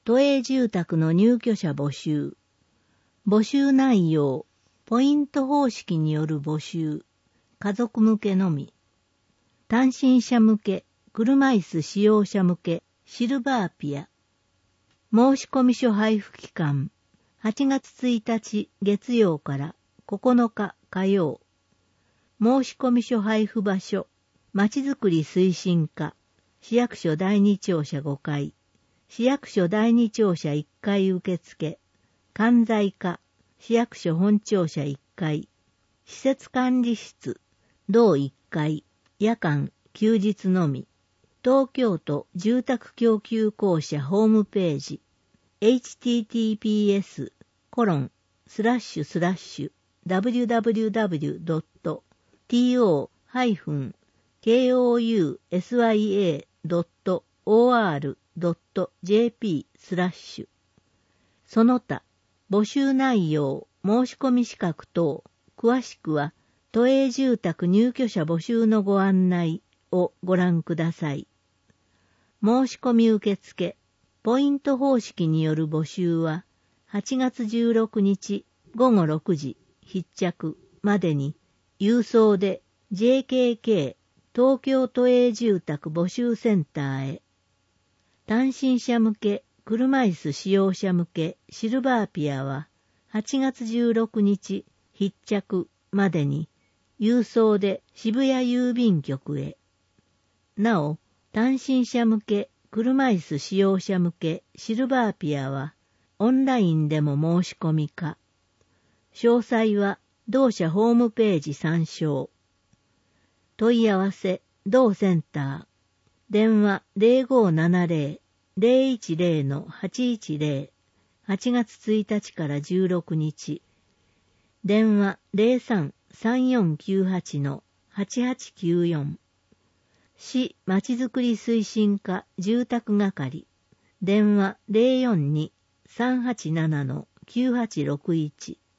都営住宅の入居者募集。募集内容、ポイント方式による募集。家族向けのみ。単身者向け、車椅子使用者向け、シルバーピア。申込書配布期間、8月1日月曜から9日火曜。申込書配布場所、まちづくり推進課、市役所第二庁舎5階、市役所第二庁舎1階受付、管財課、市役所本庁舎1階、施設管理室、同1階、夜間、休日のみ、東京都住宅供給公社ホームページ、https://www.tousya.or.jp/ その他、募集内容、申し込み資格等、詳しくは、都営住宅入居者募集のご案内をご覧ください。申し込み受付、ポイント方式による募集は、8月16日午後6時必着までに、郵送で JKK 東京都営住宅募集センターへ。単身者向け、車椅子使用者向け、シルバーピアは、8月16日必着までに、郵送で渋谷郵便局へ。なお、単身者向け、車椅子使用者向け、シルバーピアは、オンラインでも申し込み可。詳細は、同社ホームページ参照。問い合わせ、同センター。電話0570-010-810。8月1日から16日。電話03-3498-8894。市まちづくり推進課住宅係。電話042-387-9861。